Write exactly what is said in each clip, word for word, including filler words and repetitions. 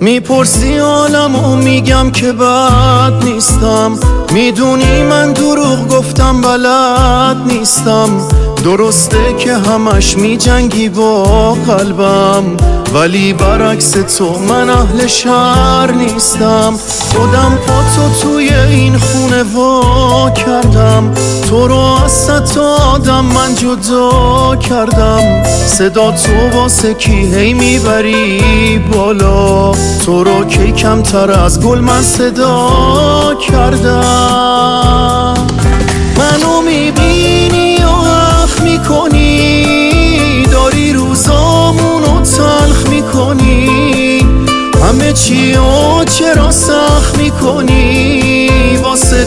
میپرسی حالم و میگم که بد نیستم، میدونی من دروغ گفتم بلد نیستم. درسته که همش میجنگی با قلبم، ولی برعکس تو من اهل شر نیستم. خودم با تو توی این خونه وا کردم، تو رو از صد تا آدم من جدا کردم. صدا تو واسه کی هی میبری بالا، تو رو کی کمتر از گل من صدا کردم. منو میبینی و حق میکنی، داری روزامونو تلخ میکنی، همه چی و چرا سخت میکنی واسه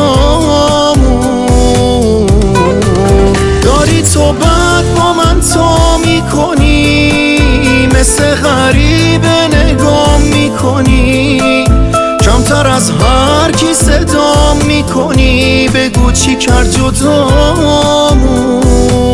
دوتامون. داری تو بد با من تا میکنی، مثل غریبه نگاه میکنی، کمتر از هر کی صدام میکنی. بگو چی کرد جدامون.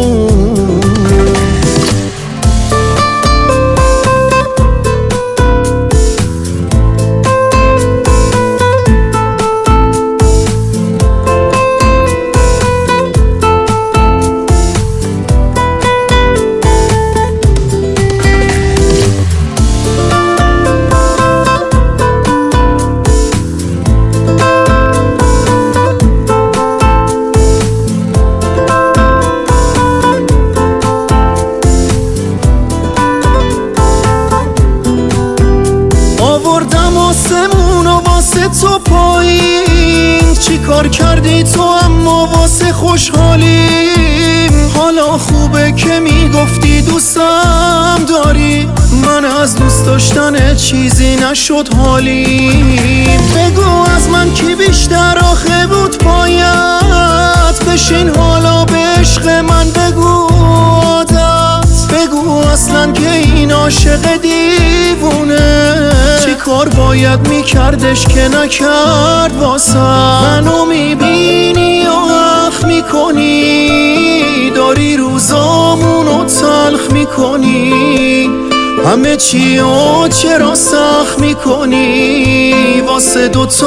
آسمون و واسه تو پایین، چی کار کردی تو اما واسه خوشحالیم. حالا خوبه که میگفتی دوستم داری، من از دوست داشتن چیزی نشد حالیم. بگو از من کی بیشتر آخه بود پایت، بشین حالا به عشق من بگو عادت. بگو اصلا که این عاشق دیوونه، چی کار باید میکردش که نکرد واسه. منو میبینی و حق میکنی، داری روزامونو تلخ میکنی، همه چی و چرا سخت میکنی واسه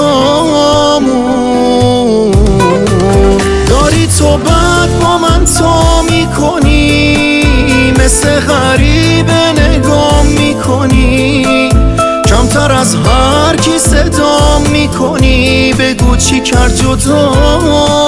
دوتامون. داری تو بد با من تا میکنی، مثل غریبه نگاه میکنی، کمتر از هر کی صدام میکنی. بگو چی کرد جدا